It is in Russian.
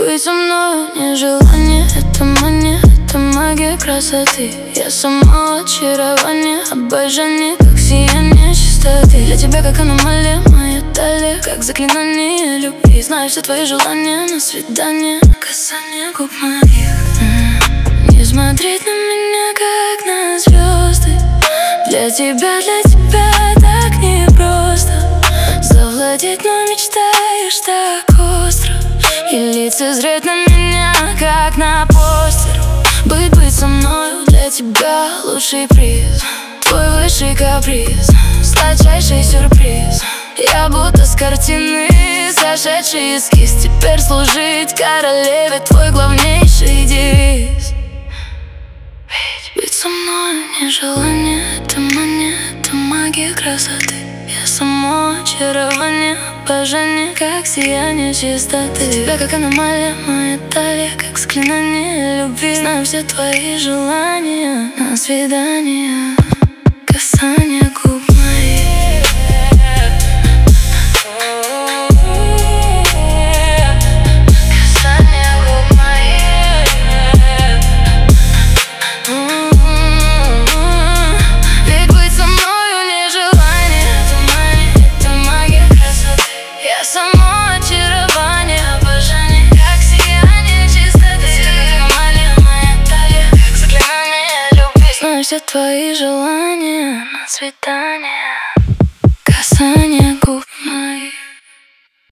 быть со мной не желание, это мания, это магия красоты. Я само очарование, обожание, как сияние чистоты. Для тебя как аномалия, моя талия, как заклинание любви. Знаю все твои желания, на свидание, касание губ моих. Не смотреть на меня, как на звезды. Для тебя так непросто завладеть, но мечтаешь так остро. И лицезреть на меня, как на постер. Быть со мною для тебя лучший приз. Твой высший каприз, сладчайший сюрприз. Я будто с картины сошедший эскиз. Теперь служить королеве твой главнейший девиз. Быть со мною не желание, это мания, это магия красоты. Я само очарование, обожание, как сияние чистоты. Тебя как аномалия, моя талия, как заклинание любви. Знаю все твои желания, на свидание, касание губ моих. Все твои желания, на свидание, касание